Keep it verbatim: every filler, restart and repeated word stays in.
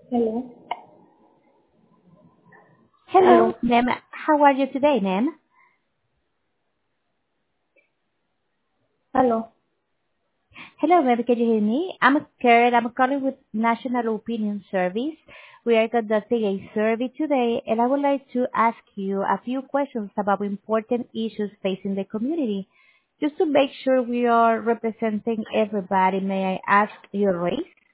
Hello. Hello, Hello. ma'am. How are you today, ma'am? Hello. Hello, ma'am. Can you hear me? I'm scared. I'm calling with National Opinion Service. We are conducting a survey today, and I would like to ask you a few questions about important issues facing the community. Just to make sure we are representing everybody, may I ask your race?